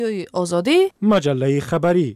آزادی مجله خبری.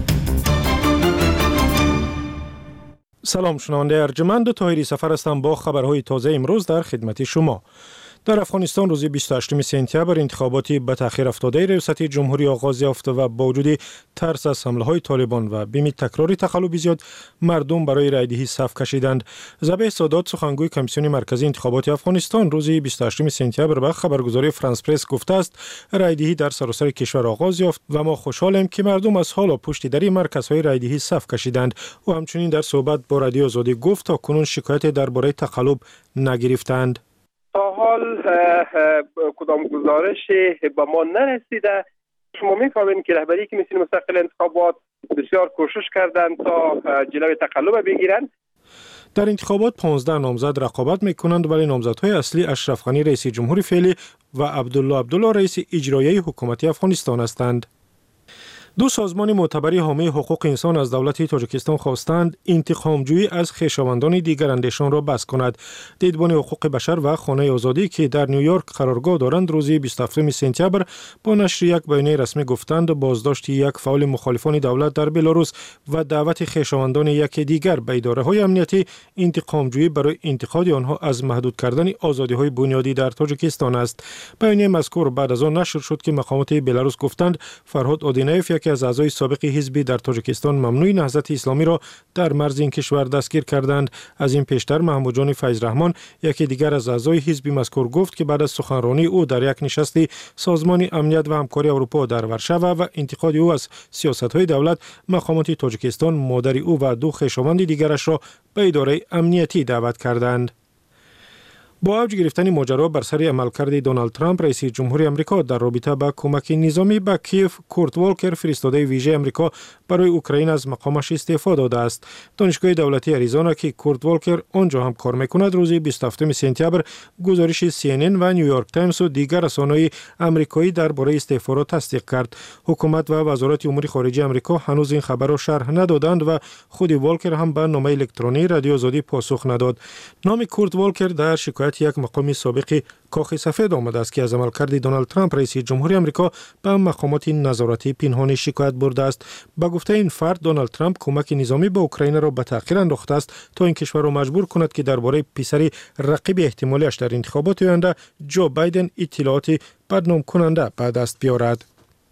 سلام شنونده ارجمند، طاهری سفر هستم با خبرهای تازه امروز در خدمت شما. در افغانستان روز 28 سپتامبر انتخاباتی به تأخیر افتاده ریاست جمهوری آغاز یافت و با وجود ترس از حمله‌های طالبان و بیم تکراری تقلبی زیاد مردم برای رایدهی صف کشیدند. ذبیح سادات سخنگوی کمیسیون مرکزی انتخابات افغانستان روز 28 سپتامبر به خبرگزاری فرانس پرس گفته است رایدهی در سراسر کشور آغاز یافت و ما خوشحالیم که مردم از حالا پشت در مرکزهای رایدهی صف کشیدند. و همچنین در صحبت با رادیو آزادی گفت تا کنون شکایت درباره تقلب نگرفتند. تا حال کدام گزارشی به ما نرسیده. شما می‌فهمید که رهبری کمیسیون مستقل انتخابات بسیار کوشش کردند تا جلوی تقلب بگیرند. در انتخابات 15 نامزد رقابت می‌کنند، ولی نامزدهای اصلی اشرف غنی رئیس جمهوری فعلی و عبدالله رئیس اجرایی حکومت افغانستان هستند. دو سازمان معتبر حامی حقوق انسان از دولت تاجیکستان خواستند انتقام‌جویی از خویشاوندان دیگر اندیشان را بس کند. دیدبان حقوق بشر و خانه آزادی که در نیویورک قرارگاه دارند روز 27 سپتامبر با نشر یک بیانیه رسمی گفتند بازداشت یک فعال مخالفان دولت در بلاروس و دعوت خویشاوندان یک دیگر به اداره‌های امنیتی انتقام‌جویی برای انتقاد آنها از محدود کردن آزادی‌های بنیادی در تاجیکستان است. بیانیه مذکور بعد از آن نشر شد که مقامات بلاروس گفتند فرهاد آدینایف که از اعضای سابق حزبی در تاجیکستان ممنوع نهضت اسلامی را در مرز این کشور دستگیر کردند. از این پیشتر محمود جان فیض رحمان یکی دیگر از اعضای حزب مذکور گفت که بعد از سخنرانی او در یک نشست سازمان امنیت و همکاری اروپا در ورشو و انتقاد او از سیاست‌های دولت، مقامات تاجیکستان مادر او و دو خویشاوند دیگرش را به اداره امنیتی دعوت کردند. با اوج گرفتن ماجرا بر سر عملکرد دونالد ترامپ رئیس جمهوری آمریکا در رابطه با کمک نظامی به کیف، کورت والکر فرستاده ویژه آمریکا برای اوکراین از مقامش استعفا داده است. دانشگاه دولتی اریزونا که کورت والکر آنجا هم کار میکند روز 27 سپتامبر گزارش CNN و نیویورک تایمز و دیگر رسانه‌های آمریکایی درباره استعفا را تصدیق کرد. حکومت و وزارت امور خارجه آمریکا هنوز این خبر را شرح ندادند و خود والکر هم به نامه الکترونی رادیو آزادی پاسخ نداد. نام کورت والکر در شکایت یک مقام سابق کاخ سفید آمده است که از عملکرد دونالد ترامپ رئیس جمهوری آمریکا به مقامات نظارتی پنهانی شکایت برده است. با گفته این فرد دونالد ترامپ کمک نظامی به اوکراین را به تأخیر انداخته است تا این کشور را مجبور کند که درباره پسر رقیب احتمالیش در انتخابات آینده جو بایدن اطلاعات بدنام کننده به دست بیاورد.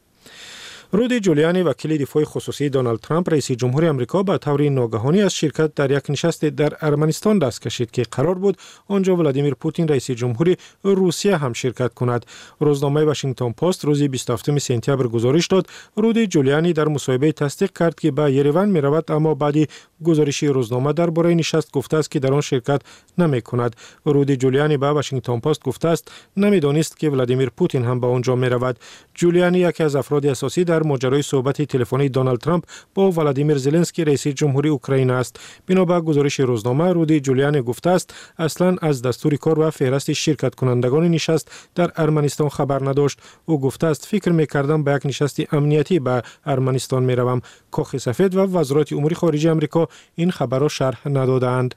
رودی جولیانی وکیل دفاع خصوصی دونالد ترامپ رئیس جمهوری آمریکا به طور ناگهانی از شرکت در یک نشست در ارمنستان دست کشید که قرار بود آنجا ولادیمیر پوتین رئیس جمهوری روسیه هم شرکت کند. روزنامه واشنگتن پست روز 27 سپتامبر گزارش داد رودی جولیانی در مصاحبه تصدیق کرد که به یریون می رود، اما بعد گزارش روزنامه درباره نشست گفته است که در آن شرکت نمی کند. رودی جولیانی به واشنگتن پست گفته است نمیدانست که ولادیمیر پوتین هم به آنجا می رود. جولیانی یکی از افراد اساسی در ماجرای صحبت تلفنی دونالد ترامپ با ولادیمیر زلنسکی رئیس جمهوری اوکراین است. بنابر گزارش روزنامه رودی جولیانی گفته است اصلا از دستور کار و فهرست شرکت کنندگان نشست در ارمنستان خبر نداشت. او گفته است فکر می‌کردم به یک نشست امنیتی به ارمنستان می‌روم. کاخ سفید و وزارت امور خارجه آمریکا این خبر را شرح ندادند.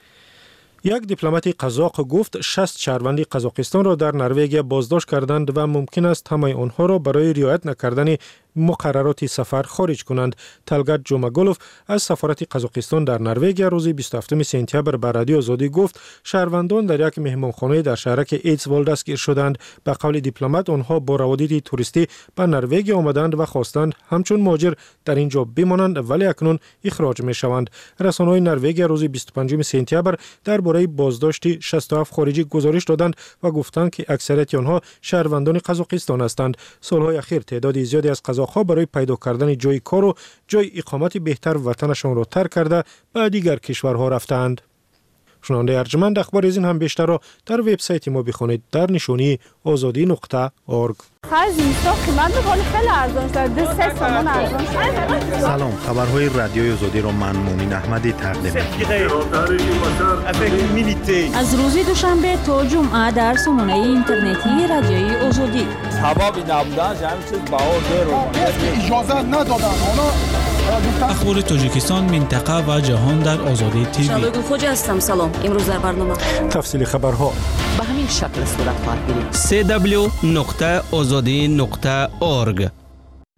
یک دیپلمات قزاق گفت 60 شهروند قزاقستان را در نروژ بازداشت کردند و ممکن است همه آنها را برای رعایت نکردن مقررات سفر خارج کنند. تلگت جومگولوف از سفارت قزاقستان در نروژ روز 27 سپتامبر به رادیو آزادی گفت شهروندان در یک مهمانخانه در شهرک ایدزوال دستگیر شدند. به قول دیپلمات آنها با روادید توریستی به نروژ آمدند و خواستند همچون مهاجر در اینجا بمانند، ولی اکنون اخراج می شوند. رسانه‌های نروژ روز 25 سپتامبر درباره بازداشت 67 خارجی گزارش دادند و گفتند که اکثریت آنها شهروندان قزاقستان هستند. سالهای اخیر تعداد زیادی از قزاق‌ها برای پیدا کردن جای کار و جای اقامت بهتر وطنشان را ترک کرده به دیگر کشورها رفتند. شنونده ارجمند، اخبار از این هم بیشتر را در وبسایت ما بخوانید در نشانی azadi.org. اینستا قیمت می‌کنه خیلی ارزان شده، 3 تومان ارزان شده. سلام، خبرهای رادیوی آزادی را من مومن احمدی تقدیم می‌کنم. از روز دوشنبه تا جمعه در سامانه اینترنتی رادیوی آزادی. هوا نبودن همین چیز باور داره. اجازه ندادن اونا. اخبار تاجیکستان، منطقه و جهان در آزادی تیوی. شبکه خوج هستم. سلام. امروز در برنامه تفصیل خبرها به همین شکل صورت خواهد گرفت. www.azadi.org.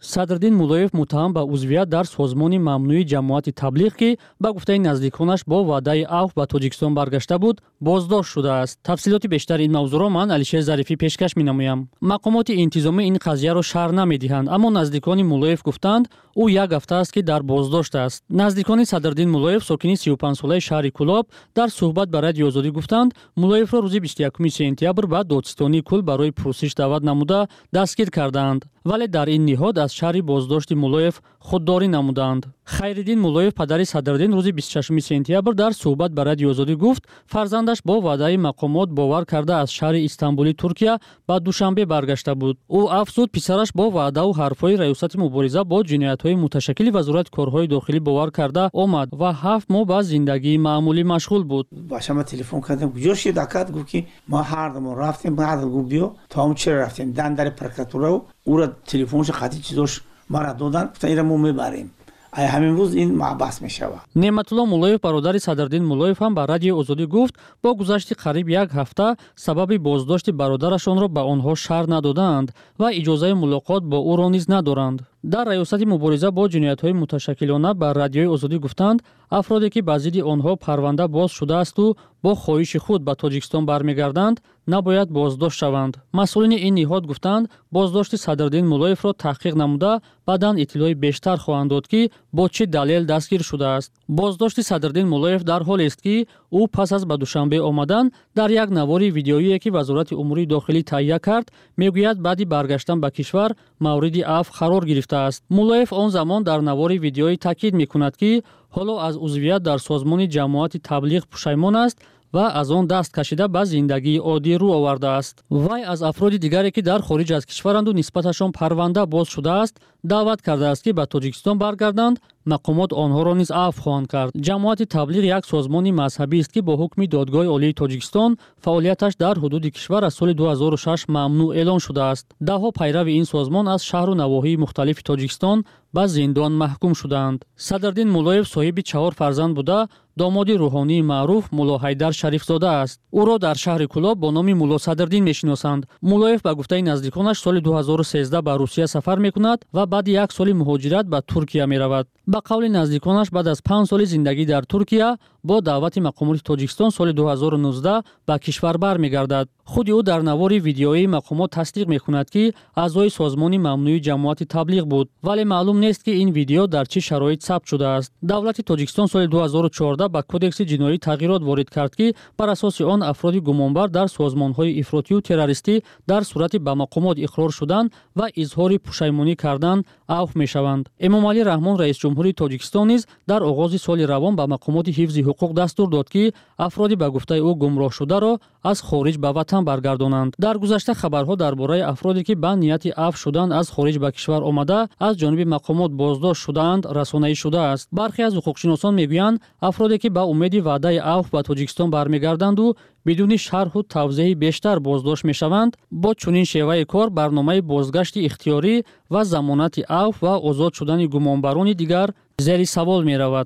садриддин муллоев муттаҳам ба узвият дар созмони мамнӯи ҷамоати таблиғ ки ба гуфтаи наздиконаш бо ваъдаи афв ба Тоҷикистон баргашта буд боздошт шудааст. тафсилоти бештари ин мавзӯъро ман Алишер Зарифӣ пешкаш менамоям. Мақомоти интизомӣ ин қазияро шарҳ намедиҳанд, аммо наздикони муллоев гуфтанд ӯ як ҳафта аст ки дар боздошт аст. наздикони садриддин муллоев сокини 35-солаи шаҳри Кӯлоб дар суҳбат ба Радиои Озодӣ гуфтанд муллоевро рӯзи 21 сентябр ба додистони Кӯл барои пурсиш даъват намуда дастгир карданд, вале дар ин ниҳод аз шаҳри боздошти муллоев худдорӣ намуданд. Хайриддин муллоев падари садриддин рӯзи 26 сентябр дар суҳбат ба Радиои Озодӣ гуфт фарзандаш бо ваъдаи мақомот бовар карда аз шаҳри Истанбули Туркия ба Душанбе баргашта буд. ӯ афзуд писараш бо ваъдаву ҳарфҳои раёсати мубориза бо ҷиноятҳои муташаккили Вазорати корҳои дохилӣ бовар карда омад ва 7 моҳ ба зиндагии маъмулӣ машғул буд. башама телефон кардам куҷо шид акад гуфт ки мо ҳардумон рафтем баъд гуфт биё то чера рафтем дандари прокуратура ӯра телефонш хати чизош мара додан гуфтан ира мо мебарем ай ҳамин рӯз ин маъбас мешавад. Неъматулло Муллоев бародари Садриддин Муллоев ҳам ба Радиои Озодӣ гуфт бо гузашти қариб як ҳафта сабаби боздошти бародарашонро ба онҳо шарҳ надоданд ва иҷозаи мулоқот бо ӯро низ надоранд. дар раёсати мубориза бо ҷиноятҳои муташаккилона ба Радиои Озодӣ гуфтанд афроде ки ба зидди онҳо парванда боз шудаасту бо хоҳиши худ ба Тоҷикистон бармегарданд набояд боздошт шаванд. масъулини ин ниҳод гуфтанд боздошти Садриддин Муллоевро таҳқиқ намуда баъдан иттилои бештар хоҳанд дод ки бо чӣ далел дастгир шудааст. боздошти Садриддин Муллоев дар ҳолест ки ӯ пас аз ба Душанбе омадан дар як навори видеоие ки Вазорати Умури Дохилӣ таҳия кард мегӯяд баъди баргаштан ба кишвар мавриди афв қарор гирифтааст. Муллоев он замон дар навори видеоӣ таъкид мекунад ки ҳоло аз узвият дар созмони ҷамоати таблиғ пушаймон аст ва аз он даст кашида ба зиндагии оддӣ рӯ овардааст. Вай аз афроди дигаре ки дар хориҷ аз кишваранду нисбаташон парванда боз шудааст даъват кардааст ки ба Тоҷикистон баргарданд, мақомот онҳоро низ афв хоҳанд кард. ҷамоати таблиғ як созмони мазҳабист ки бо ҳукми Додгоҳи Олии Тоҷикистон фаъолияташ дар ҳудуди кишвар аз соли 2006 мамнӯъ эълон шудааст. даҳҳо пайрави ин созмон аз шаҳру навоҳии мухталифи Тоҷикистон ба зиндон маҳкум шуданд. Садриддин Муллоев соҳиби 4 фарзанд буда домоди рӯҳонии маъруф Мулло Ҳайдар Шарифзода аст. ӯро дар шаҳри Кӯлоб бо номи Мулло Садриддин мешиносанд. Муллоев ба гуфтаи наздиконаш соли 2013 ба Русия сафар мекунад ва баъди як соли муҳоҷират ба Туркия меравад. ба қавли наздиконаш баъд аз 5 соли зиндагӣ дар Туркия бо даъвати мақомоти Тоҷикистон соли 2019 ба кишвар бармегардад. худи ӯ дар навори видеоии мақомот тасдиқ мекунад ки аъзои созмони мамнӯи ҷамоати таблиғ буд, вале маълум нест ки ин видео дар чӣ шароит сабт шудааст. давлати Тоҷикистон соли 2014 ба кодекси ҷиноӣ тағйирот ворид кард ки бар асоси он афроди гумонбар дар созмонҳои ифротию террористӣ дар сурати ба мақомот иқрор шудан ва изҳори пушаймонӣ кардан афв мешаванд. Эмомалӣ Раҳмон раис ҷумҳури Тоҷикистон низ дар оғози соли равон ба мақомоти ҳифзи ҳуқуқ дастур дод ки афроди ба гуфтаи ӯ гумроҳ шударо аз хориҷ ба ватан баргардонанд. дар гузашта хабарҳо дар бораи афроде ки ба нияти афв шудан аз хориҷ ба кишвар омада аз ҷониби мақомот боздошт шудаанд расонаӣ шудааст. бархе аз ҳуқуқшиносон мегӯянд афроде ки ба умеди ваъдаи афв ба Тоҷикистон бармегарданду бидуни шарҳу тавзеҳи бештар боздошт мешаванд, бо чунин шеваи кор барномаи бозгашти ихтиёрӣ ва замонати афв ва озод шудани гумонбарони дигар зери савол меравад.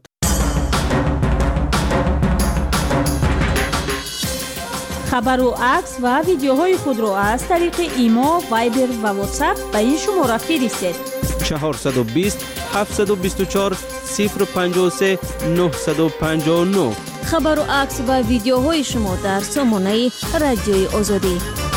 хабару акс ва видеоҳои худро аз тариқи имо, вайбер ва ватсап ба ин шумора фиристед. 420 724 053 959. хабару акс ва видеоҳои шумо дар сомонаи Радиои Озодӣ.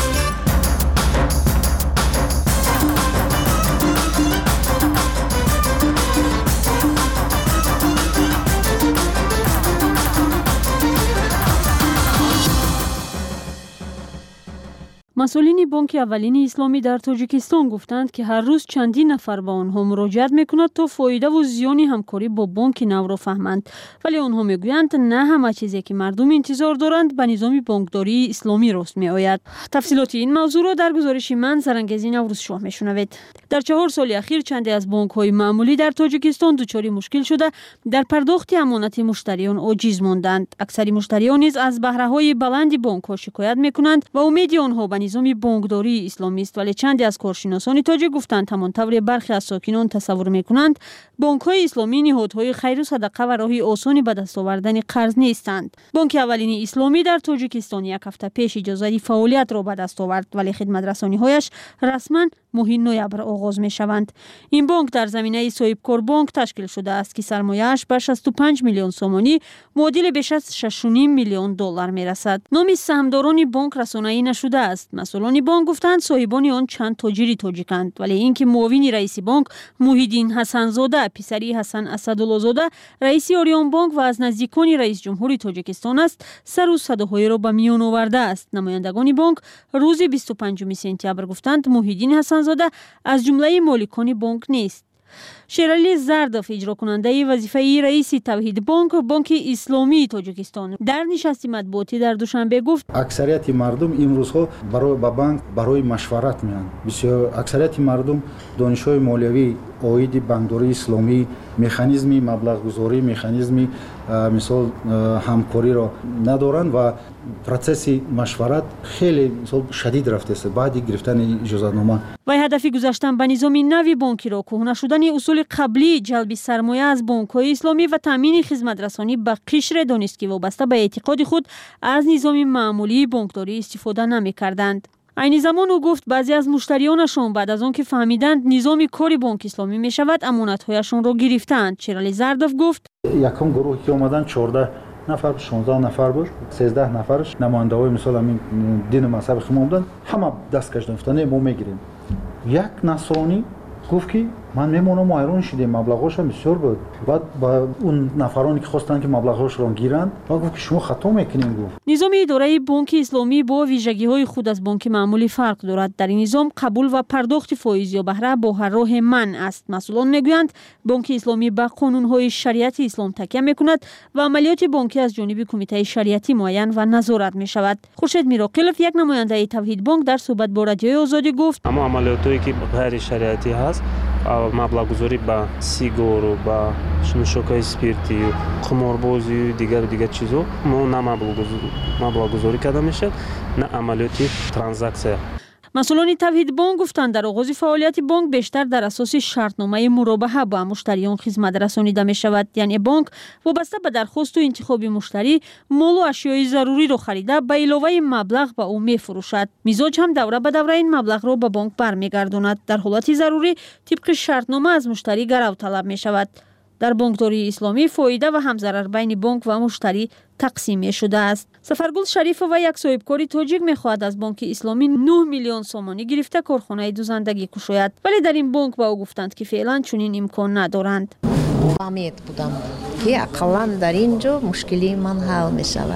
масъулини бонки аввалини исломӣ дар Тоҷикистон гуфтанд ки ҳар рӯз чандин нафар ба онҳо муроҷиат мекунад то фоидаву зиёни ҳамкорӣ бо бонки навро фаҳманд, вале онҳо мегӯянд на ҳама чизе ки мардум интизор доранд ба низоми бонкдории исломӣ рост меояд. тафсилоти ин мавзӯъро дар гузориши ман Зарангези Наврӯзшоҳ мешунавед. дар 4 соли ахир чанде аз бонкҳои маъмулӣ дар Тоҷикистон дучори мушкил шуда дар пардохти амонати муштариён оҷиз монданд. аксари муштариён низ аз баҳраҳои баланди бонкҳо шикоят мекунанд ва умеди онҳо ба низоми бонкдории исломист, вале чанде аз коршиносони тоҷик гуфтанд ҳамон тавре бархе аз сокинон тасаввур мекунанд бонкҳои исломӣ ниҳодҳои хайру садақа ва роҳи осони ба даст овардани қарз нестанд. бонки аввалини исломӣ дар Тоҷикистон як ҳафта пеш иҷозаи фаъолиятро ба даст овард, вале хидматрасониҳояш расман ماه نوامبر آغاز می شوند. این بانک در زمینه صاحبکار بانک تشکیل شده است که سرمایه‌اش به 65 میلیون سومانی معادل بیش از 6.5 میلیون دلار می رسد. نام سهامداران بانک رسانه‌ای نشده است. مسئولان بانک گفتند صاحبان آن چند تاجر تاجیکند، ولی اینکه معاون رئیس بانک محیدین حسنزاده پسری حسن اسدالله زاده رئیس آریان بانک و از نزدیکان رئیس جمهور تاجیکستان است، سر و صداهای را به میان آورده است. نمایندگان بانک روز 25 سپتامبر گفتند محیدین حسنزاده از جمله مالکان بانک نیست. شیرعلی زردوف اجرا کننده وظیفه رئیس توحید بانک اسلامی تاجیکستان در نشست مطبوعاتی در دوشنبه گفت اکثریت مردم امروزها برای بانک برای مشورت میان. بسیار اکثریت مردم دانش‌های مالیوی عاید بانکداری اسلامی مکانیزمی مبلغ گذاری مکانیزمی مثال همکاری را ندارند و پروسس مشورت خیلی شدید رفته است بعد گرفتن اجازه‌نامه. و هدف گذاشتن به نظام نوی بانکی را کهنه شدن اصول قبلی جلب سرمایه از بانک‌های اسلامی و تامین خدمات رسانی به قشر دانست که وابسته به اعتقاد خود از نظام معمولی بانکداری استفاده نمی‌کردند. این زمان او گفت بعضی از مشتریانشان بعد از آن که فهمیدند نظام کاری بانک اسلامی می شود امانت‌هایشان را گرفتند. شیرعلی زردوف گفت یکم گروهی که اومدن 14 نفر 16 نفر بود 13 نفرش نماینده‌های مثلا همین دین مذهب خودمون بودن همه دست کش گرفتن ما میگیریم. یک نصرانی گفت که من میمونم ایران شدم مبلغش بسیار بود. بعد با اون نفرانی که خواستن که مبلغش رو گیرن گفت که شما خطا میکنین. گفت نظام اداره بانک اسلامی با ویژگی‌های خود از بانک معمولی فرق دارد. در این نظام قبول و پرداخت فایز یا بهره با هر راه منع است. مسئولان میگویند بانک اسلامی به قانون‌های شریعت اسلام تکیه میکند و عملیات بانکی از جانب کمیته شریعتی معین و نظارت میشود. خورشید میراقلوف یک نماینده توحید بانک در صحبت با رادیوی آزادی گفت اما عملیاتی که غیر شریعتی هست مبلغ گذاری به سیگار و به نوشاک‌های اسپریتی و قماربازی و دیگر چیزا ما نه مبلغ گذاری کرده میشه نه عملیاتی ترانزکسیون. مسئولان توحید بانک گفتند در آغاز فعالیت بانک بیشتر در اساس شرطنامه مرابحه با مشتریان خدمات رسانیده می شود. یعنی بانک وابسته به درخواست و انتخاب مشتری مال و اشیای ضروری را خریده به علاوه مبلغ به او می فروشد. مزاج هم دوره به دوره این مبلغ را به بانک برمیگرداند. در حالت ضروری طبق شرطنامه از مشتری گرو طلب می شود. در بانکداری اسلامی فایده و همضرر بین بانک و مشتری تقسیم شده است. سفرگل شریف و یک صاحبکار تاجیک می‌خواهد از بانک اسلامی 9 میلیون سومانی گرفته کارخانه دوزندگی کشاید، ولی در این بانک به او گفتند که فعلا چنین امکان ندارند. امید بودم که اقلا در اینجا مشکلی من حل می شود.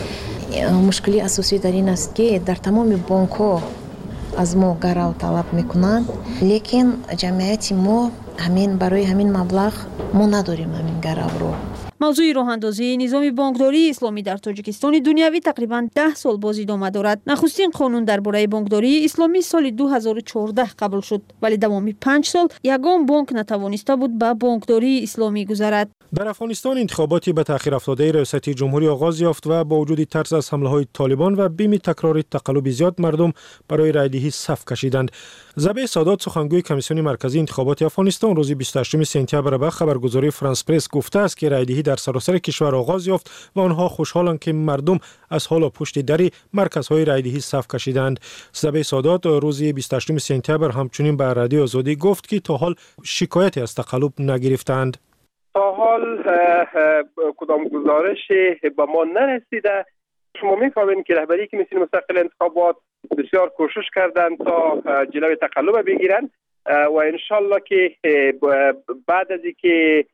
مشکلی اساسی در این است که در تمام بانک‌ها از ما گرو طلب میکنند، لیکن جمعیت ما همین برای همین مبلغ ما نداریم همین گرو رو. موضوع راه اندازی نظام بانکداری اسلامی در تاجیکستان دنیوی تقریباً 10 سال باز ادامه دارد. نخستین قانون درباره بانکداری اسلامی سال 2014 قبول شد، ولی دوامی 5 سال یگان بانک نتوانسته بود به بانکداری اسلامی گذرد. در افغانستان انتخاباتی به تأخیر افتاده ریاستی جمهوری آغاز یافت و با وجود ترس از حمله‌های طالبان و بیم تکرار تقلب زیاد مردم برای رایدهی صف کشیدند. زبی سادات سخنگوی کمیسیون مرکزی انتخابات افغانستان روز 28 سپتامبر به خبرگزاری فرانس پرس گفته است که رایدهی در سراسر کشور آغاز یافت و آنها خوشحالند که مردم از حال پشت در مرکزهای رایدهی صف کشیدند. زبی سادات روز 28 سپتامبر همچنین به رادیو آزادی گفت که تا حال شکایتی از تقلب نگرفتند. تا حال کدام گزارشی به ما نرسیده. شما می‌فهمید که رهبری کمیسیون مستقل انتخابات بسیار کوشش کردند تا جلوی تقلب بگیرند و انشالله که بعد از اینکه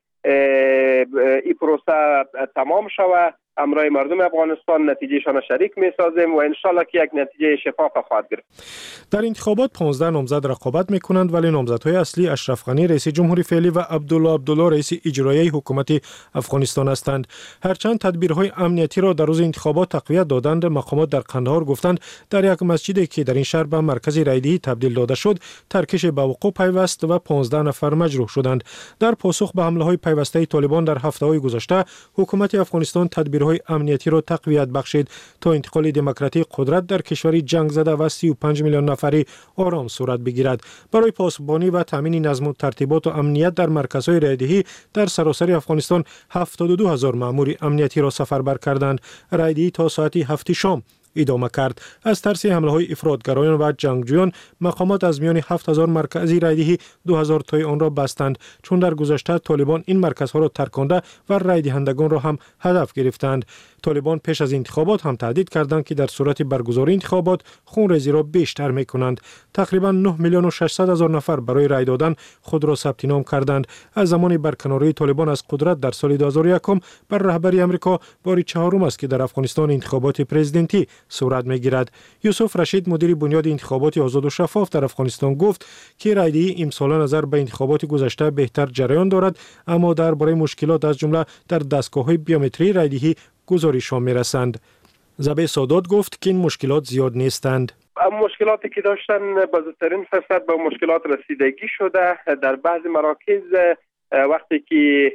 این پروسه تمام شود امرای مردم افغانستان نتیجهشان شریک می‌سازیم و انشالله که یک نتیجه شفاف خواهد گرفت. در انتخابات 15 نامزد رقابت می‌کنند، ولی نامزدهای اصلی اشرف غنی رئیس جمهوری فعلی و عبدالله رئیس اجرایی حکومت افغانستان هستند. هرچند تدبیرهای امنیتی را در روز انتخابات تقویت دادند، مقامات در قندهار گفتند در یک مسجدی که در این شهر به مرکز رایدهی تبدیل داده شد ترکش به وقوع پیوست و 15 نفر مجروح شدند. در پاسخ به حمله‌های پیوسته طالبان در هفته‌های گذشته حکومت افغانستان تدبیرهای امنیتی را تقویت بخشید تا انتقال دموکراتیک قدرت در کشوری جنگ زده و 35 میلیون نفری آرام صورت بگیرد. برای پاسبانی و تامین نظم و ترتیبات و امنیت در مرکزهای رایدهی در سراسر افغانستان 72,000 مأمور امنیتی را سفربر کردند. رایدهی تا ساعت 7 شام ادامه کرد. از ترس حمله های افراطگرایان و جنگجویان مقامات از میان 7000 مرکزی رایدهی 2000 تای آن را بستند، چون در گذشته طالبان این مرکزها را ترکانده و رای دهندگان را هم هدف گرفتند. طالبان پیش از انتخابات هم تهدید کردند که در صورت برگزاری انتخابات خونریزی را بیشتر میکنند. تقریبا 9,600,000 نفر برای رای دادن خود را ثبت نام کردند. از زمان برکناری طالبان از قدرت در سال 2001 بر رهبری امریکا بار چهارم است که در افغانستان انتخابات پرزیدنتی صورت میگیرد. یوسف رشید مدیر بنیاد انتخابات آزاد و شفاف در افغانستان گفت که رایدهی امسال نظر به انتخابات گذشته بهتر جریان دارد، اما درباره مشکلات از جمله در دستگاه‌های بیومتری رایدهی گزارش‌ها می‌رسند. زبی سادات گفت که این مشکلات زیاد نیستند. مشکلاتی که داشتن به زودترین فرصت به مشکلات رسیدگی شده. در بعضی مراکز وقتی که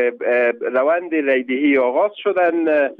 روند رایدهی آغاز شدن،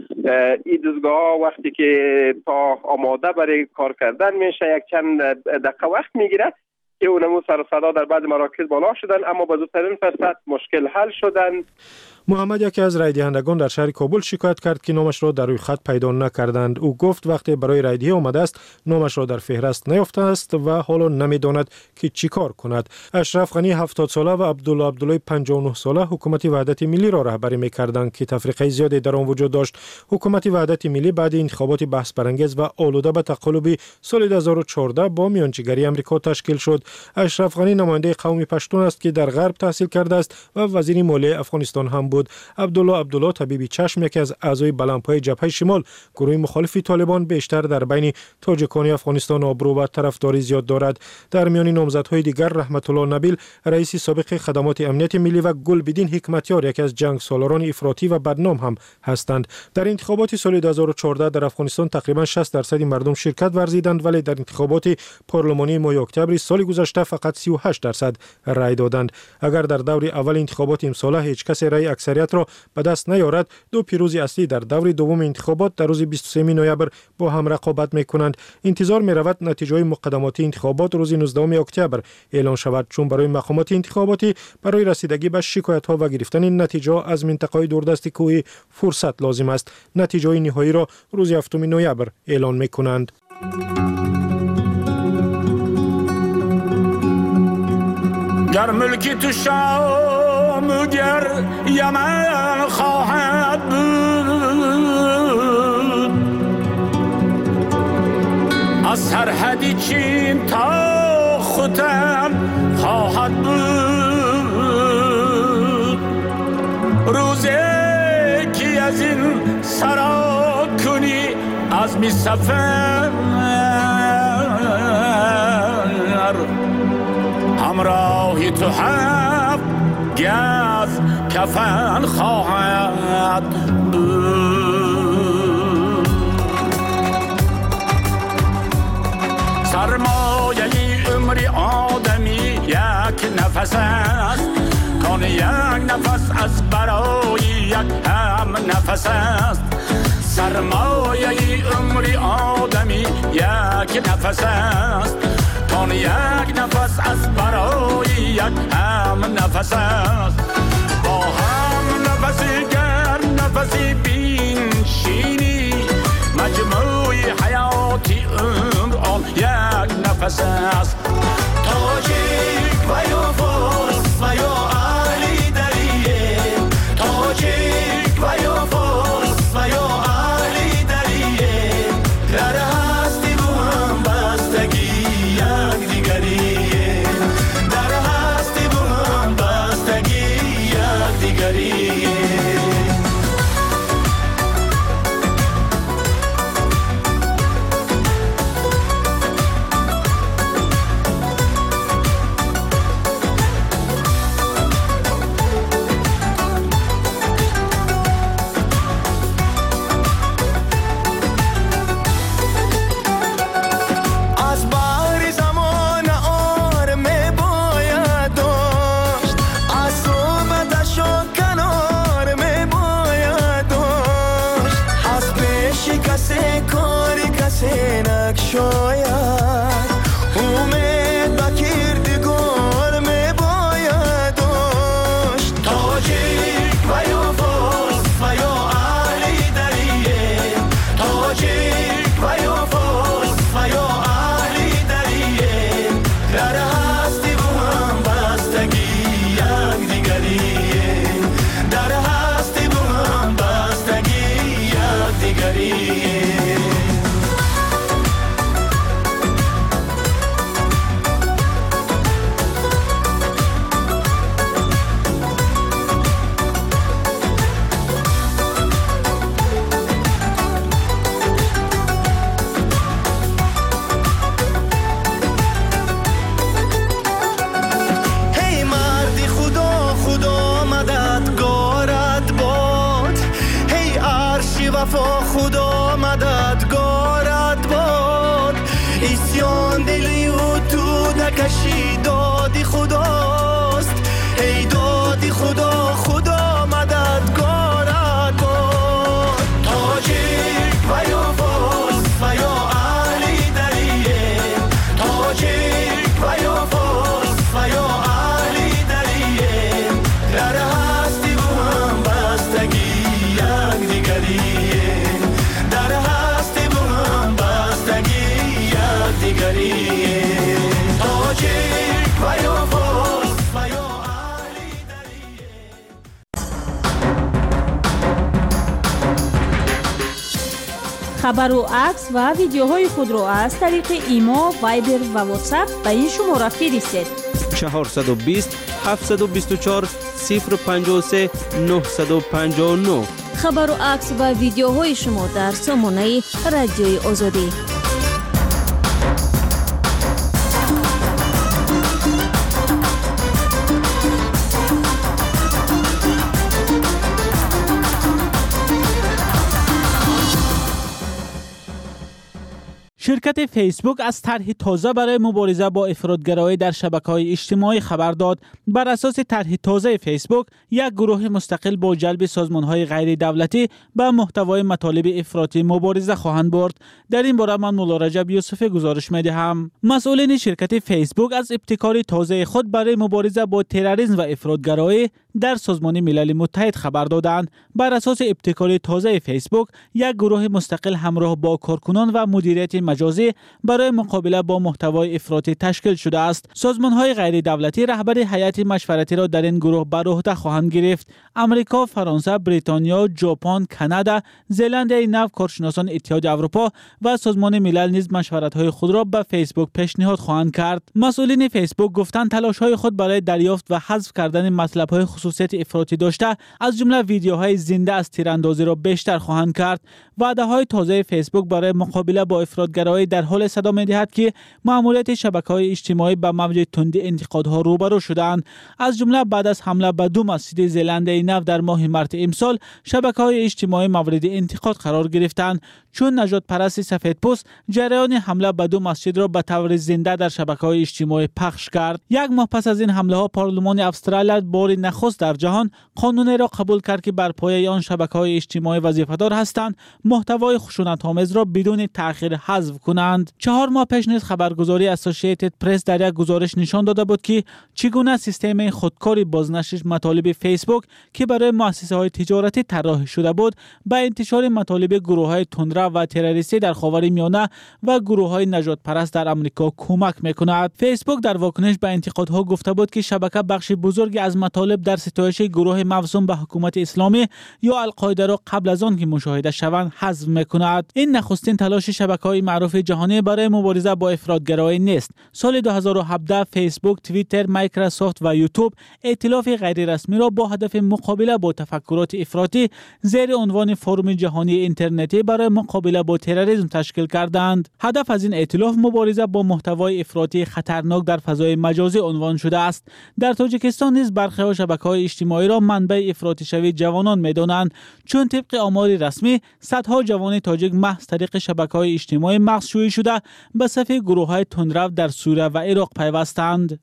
این دستگاه وقتی که تا آماده برای کار کردن میشه یک چند دقیقه وقت میگیره که اونمو سر و صدا در بعض مراکز بالا شدن، اما به زودترین فرصت مشکل حل شدن. محمد یکی از رای دهندگان در شهر کابل شکایت کرد که نامش را در روی خط پیدا نکردند. او گفت وقتی برای رای دهی آمده است نامش را در فهرست نیافته است و حالا نمیداند که چیکار کند. اشرف غنی 70 ساله و عبدالله عبدالله 59 ساله حکومت وحدت ملی را رهبری می‌کردند که تفریقه زیادی در آن وجود داشت. حکومت وحدت ملی بعد انتخابات بحث برانگیز و آلوده به تقلب سال 2014 با میانجیگری آمریکا تشکیل شد. اشرف غنی نماینده قوم پشتون است که در غرب تحصیل کرده است و وزیر مالیه افغانستان هم بود. عبدالله عبدالله طبیبی چشم یکی از اعضای بلندپای جبهه شمال گروه مخالف طالبان بیشتر در بین تاجکان افغانستان آبرو و طرفداری زیاد دارد. در میان نامزدهای دیگر رحمت الله نبیل رئیس سابق خدمات امنیت ملی و گلبدین حکمتیار یکی از جنگ سالاران افراطی و بدنام هم هستند. در انتخابات سال 2014 در افغانستان تقریبا 60% مردم شرکت ورزیدند، ولی در انتخابات پارلمانی ماه اکتبر سال گذشته فقط 38% رای دادند. اگر در دور اول انتخابات امسال هیچ کس رای اکثریت را به دست نیارد، دو پیروزی اصلی در دور دوم انتخابات در روز 23 نوامبر با هم رقابت میکنند. انتظار میرود نتیجه مقدماتی انتخابات روز 19 اکتبر اعلان شود، چون برای مقامات انتخاباتی برای رسیدگی به شکایت ها و گرفتن نتیجه از منطقه دوردست کوهی فرصت لازم است. نتیجه نهایی را روز 7 نوامبر اعلان میکنند. گر ملکی تو شام گر یمن خواهد بود، از سرحدی چین تا ختم خواهد بود. روزی که از این سرا کنی از می سفر، همراهی تو هفت گز کفن خواهد بود. سرمایه عمر آدمی یک نفس است، کان یک نفس از برای یک هم نفس است. سرمایه عمر آدمی یک نفس است، کان یک نفس از برای یک هم نفس است. با هم نفسی گر نفسی بینشینی، مجموع حیاتی عمر آن یک نفس است. تاجیک و یا فارس و یا اهلی دریه، تاجیک و یا فارس و یا اهلی دریه، در هستی با هم بستگی یک دیگریه، در هستی با هم بستگی یک دیگریه. شاید امید با کردگار می باید داشت. تاجیک و یا فارس و یا اهلی دریه، تاجیک و یا خبر و عکس و ویدیوهای خود را از طریق ایما، وایبر و واتساپ به این شماره فرستید. 420 724 053 959. خبر و عکس و ویدیوهای شما در سامانه رادیوی آزادی. شرکت فیسبوک از طرح تازه برای مبارزه با افراطگرایی در شبکه‌های اجتماعی خبر داد. بر اساس طرح تازه فیسبوک، یک گروه مستقل با جلب سازمان‌های غیر دولتی به محتوای مطالب افراطی مبارزه خواهند برد. در این باره من مولا رجب یوسفی گزارش می‌دهم. مسئولین شرکت فیسبوک از ابتکار تازه خود برای مبارزه با تروریسم و افراطگرایی در سازمان ملل متحد خبر دادند. بر اساس ابتکار تازه فیسبوک، یک گروه مستقل همراه با کارکنان و مدیریت مجازی برای مقابله با محتوای افراطی تشکیل شده است. سازمان‌های غیر دولتی رهبر هیئت مشورتی را در این گروه بر عهده خواهند گرفت. آمریکا، فرانسه، بریتانیا، ژاپن، کانادا، زلندای نو، کارشناسان اتحاد اروپا و سازمان ملل نیز مشورت‌های خود را به فیسبوک پیشنهاد خواهند کرد. مسئولین فیسبوک گفتند تلاش‌های خود برای دریافت و حذف کردن مطلب‌های خصوصیت افراطی داشته، از جمله ویدیوهای زنده از تیراندازی را بیشتر خواهند کرد. وعده‌های تازه فیسبوک برای مقابله با افراطگرایی در حال صدا می‌دهد که مأموریت شبکه‌های اجتماعی با موج تند انتقادها روبرو شدند. از جمله بعد از حمله به 2 مسجد زلندای نو در ماه مارس امسال، شبکه‌های اجتماعی مورد انتقاد قرار گرفتند، چون نژاد پرست سفیدپوست جریان حمله به 2 مسجد را به طور زنده در شبکه‌های اجتماعی پخش کرد. یک ماه پس از این حمله‌ها، پارلمان استرالیا بار نخست در جهان قانونی را قبول کرد که بر پایه آن شبکه‌های اجتماعی وظیفه‌دار هستند محتوای خشونت‌آمیز را بدون تأخیر حذف کنند. 4 ماه پیش نیز خبرگزاری اسوسییتد پرس در یک گزارش نشان داده بود که چگونه سیستم خودکار بازنشر مطالب فیسبوک که برای مؤسسه‌های تجارتی طراحی شده بود، به انتشار مطالب گروه‌های تندرو و تروریستی در خاورمیانه و گروه‌های نژاد پرست در آمریکا کمک می‌کند. فیسبوک در واکنش به انتقادها گفته بود که شبکه بخش بزرگی از مطالب در ستایش گروه موسوم به حکومت اسلامی یا القاعده را قبل از آن که مشاهده شوند حذف می‌کند. این نخستین تلاش شبکه‌های معروف جهانی برای مبارزه با افراطگرایی نیست. سال 2017 فیسبوک، توییتر، مایکروسافت و یوتیوب ائتلاف غیر رسمی را با هدف مقابله با تفکرات افراطی زیر عنوان فورم جهانی اینترنتی برای مقابله با تروریسم تشکیل کردند. هدف از این ائتلاف مبارزه با محتوای افراطی خطرناک در فضای مجازی عنوان شده است. در تاجیکستان نیز برخی شبکه‌های اجتماعی را منبع افراطی شوی جوانان می‌دانند، چون طبق آمار رسمی صدها جوان تاجیک محض طریق شبکه‌های اجتماعی مغزشویی شده به صف گروه‌های تندرو در سوریه و عراق پیوستند.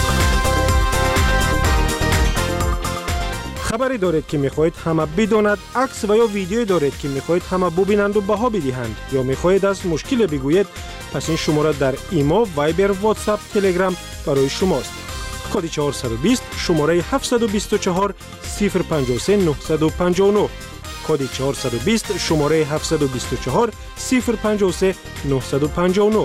خبری دارید که می‌خواهید همه بداند، عکس و یا ویدیویی دارید که می‌خواهید همه ببینند و بها بدهند، یا می‌خواهید از مشکل بگویید، پس این شماره در ایما، وایبر، واتساپ، تلگرام برای شماست. کد 420 شماره 724 053 959. کد 420 شماره 724 053 959.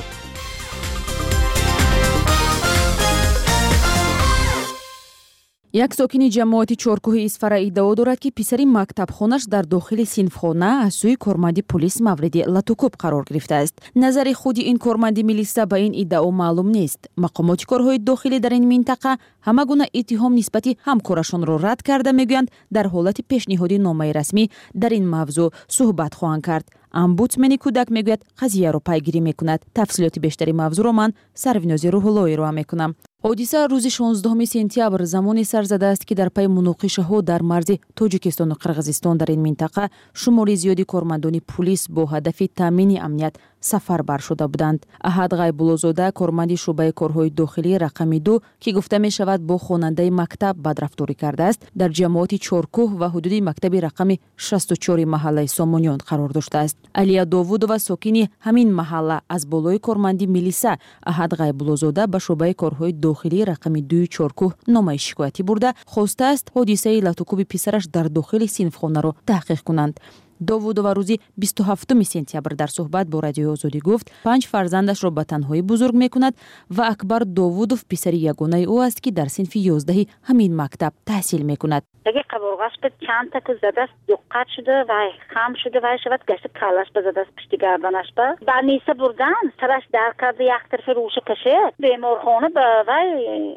یک ساکن جماعت چارکوه اسفر ادعا دارد که پسری مکتبخانش در داخل صنفخانه از سوی کارمند پلیس مورد لطوکوب قرار گرفته است. نظر خود این کارمند میلیسا به این ادعا معلوم نیست. مقامات کارهای داخلی در این منطقه همه گونه اتهام نسبت همکارشان را رد کرده میگویند در حالت پیشنهادی نامه رسمی در این موضوع صحبت خواهند کرد. امبودسمن کودک میگوید قضیه را پیگیری میکند. تفصیلات بیشتری موضوع را من سروناز روح‌اللهی را میکنم. حادثه روز 16 سپتامبر زمانی سر زده است که در پی مناقشه‌ها در مرز تاجیکستان و قرغیزستان در این منطقه شمار زیادی کارمندان پلیس با هدف تامین امنیت سفربر شده بودند. احد غیب‌الله‌زاده کارمند شعبه کارهای داخلی رقم 2 که گفته می شود با خواننده مکتب بدرفتاری کرده است، در جماعت چارکوه و حدود مکتب رقم 64 محله سامانیان قرار داشته است. علیا داوود و ساکن همین محله از بالای کارمندی میلیسا احد غیب‌الله‌زاده به شعبه کارهای داخلی رقم 2 چارکوه نامه شکایتی برده خواسته است حادثه لطوکوب پسرش در داخل صنفخانه را تحقیق کنند. داوودوف روزی 27 سپتامبر در صحبت با رادیوی آزادی گفت 5 فرزندش را به تنهایی بزرگ میکند و اکبر داوودوف پسر یگانه او است که در صنف 11 همین مکتب تحصیل میکند. اگه قبرغش به چند تا که زده است دقت شده و خم شده و شود گشت کلش به زده است پشت گردنش به برنیسه بردن سرش در کرده یک طرف روش کشید بیمارخانه به وی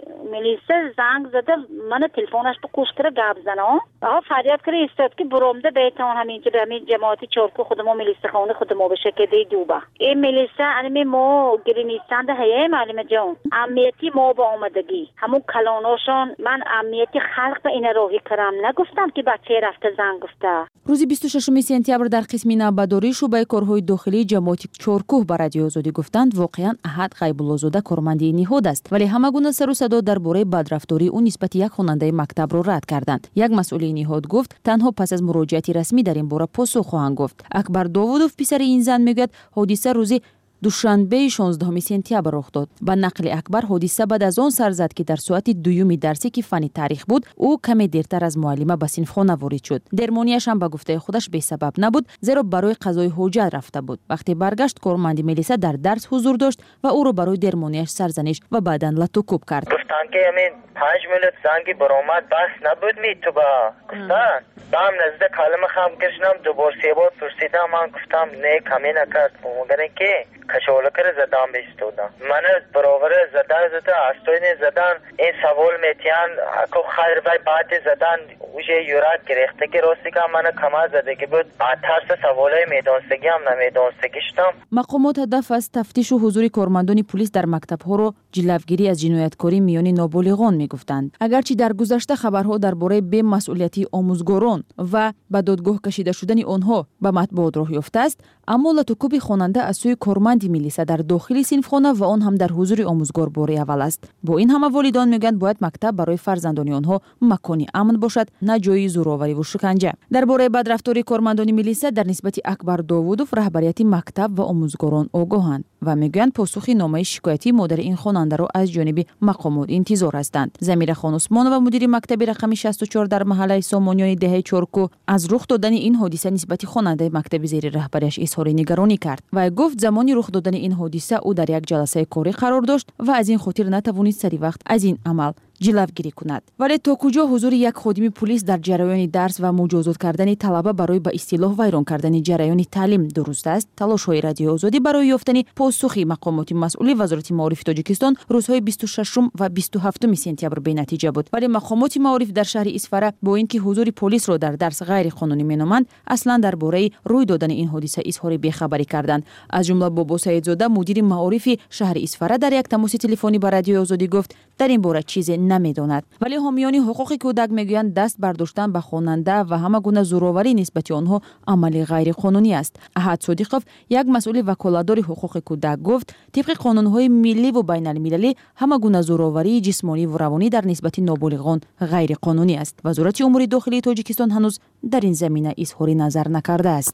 ملیسه زنگ زده من تلفنش به کوشتر گاب زنم آها فریاد کرده استاد که برامده بیتان همین که به همین جماعتی چارکو خودمو ملیسه خانه خودمو بشه که دی دوبه این ملیسه انمی ما گرینیستند هیه معلم جان امیتی ما با آمدگی همون کلاناشان من امیتی خلق به این راهی کرم نگفتم که بچه رفته زنگ گفته. روز 26 سپتامبر در قسم نوبرداری شعبه کارهای داخلی جماعت چارکوه به رادیو آزادی گفتند واقعا احد غیب‌الله‌زاده کارمندی نهاد است ولی همه گونه سر و صدا درباره بدرفتاری او نسبت یک خواننده مکتب را رد کردند. یک مسئول نهاد گفت تنها پس از مراجعه رسمی در این باره پاسخ خواهند گفت. اکبر داوودوف پسر این زن میگوید حادثه روز دوشنبه 16 سپتامبر رخ داد. با نقل اکبر حادثه بعد از آن سر زد که در ساعت دوم درسی که فن تاریخ بود او کمی دیرتر از معلمه به صنفخانه وارد شد. درمانیش هم به گفته خودش بی سبب نبود زیرا برای قضای حاجت رفته بود. وقتی برگشت کارمند ملیسه در درس حضور داشت و او را برای درمانیش سرزنش و بعداً لطوکوب کرد. گفتن که همین 5 میلیت زنگی برآمد بس نبود می تو با گفتن دام نزد کلمه خام کشنم دوباره سه بار پرسیدم من گفتم نه کمی نکرد مگر که کشوله کرده زدم بیستودم من برابر زدن استوین زدن این سوال میتیان اکو خیر وی بعد زدن وجه یورات گرفته که راستی که من کما زده که بود ترس سوالای میدانستگی هم نمیدانستگیشتم. مقامات هدف از تفتیش و حضور کارمندان پلیس در مکتب ها رو جلوگیری از جنایتکاری میان نابالغان میگفتند. اگرچه در گذشته خبرها درباره بی مسئولیتی آموزگاران و به دادگاه کشیده شدن آنها به مطبوعات راه یافته است، اما لطوکوب خواننده از سوی کارمند ملیسه در داخل صنفخانه و آن هم در حضور آموزگار بار اول است. با این همه والدان میگن باید مکتب برای فرزندان آنها مکانی امن باشد نه جای زورآوری و شکنجه. درباره بدرفتاری کارمندان ملیسه در نسبت اکبر داوودوف رهبریت مکتب و آموزگاران آگاهند و میگن پاسخ نامه شکایتی مادر این خواننده را از جانب مقامات انتظار هستند. زمیر خان عثمان و مدیر مکتب رقم 64 در محله سامانیان دهه چارکو از رخ دادن این حادثه نسبت خواننده مکتب زیر رهبریش اظهار نگرانی کرد و گفت زمانی رخ دادن این حادثه او در یک جلسه کاری قرار داشت و از این خاطر نتوانید سری وقت از این عمل جلوگیری کند. ولی تا کجا حضور یک خادم پلیس در جریان درس و مجازات کردن طلبه برای به اصطلاح ویران کردن جریان تعلیم درست است؟ تلاش‌های رادیو آزادی برای یافتن پاسخ مقامات مسئول وزارت معارف تاجیکستان روزهای 26 و 27 سپتامبر به نتیجه بود. ولی مقامات معارف در شهر اسفره با اینکه حضور پلیس را در درس غیر قانونی مینامند، اصلا درباره روی دادن این حادثه اظهار بی‌خبری کردند. از جمله بابا سعیدزاده مدیر معارف شهر اسفره در یک تماس تلفنی با رادیو آزادی گفت در این باره چیزی نمیداند. ولی حامیان حقوق کودک میگویند دست برداشتن به خواننده و همه گونه زورآوری نسبت آنها عمل غیر قانونی است. احد صادقов یک مسئول وکالتدار حقوق کودک گفت طبق قانون‌های ملی و بین المللی همه گونه زورآوری جسمانی و روانی در نسبت نابالغان غیر قانونی است. وزارت امور داخلی تاجیکستان هنوز در این زمینه اظهار نظر نکرده است.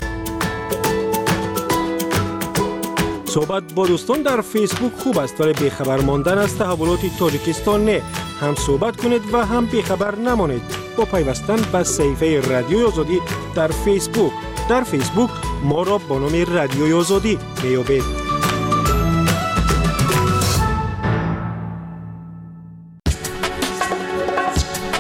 صحبت با دوستان در فیسبوک خوب است ولی بیخبر ماندن از تحولات تاجیکستان نه. هم صحبت کنید و هم بیخبر نمانید با پیوستن به صفحه رادیوی آزادی در فیسبوک. در فیسبوک ما را با نام رادیوی آزادی میابید.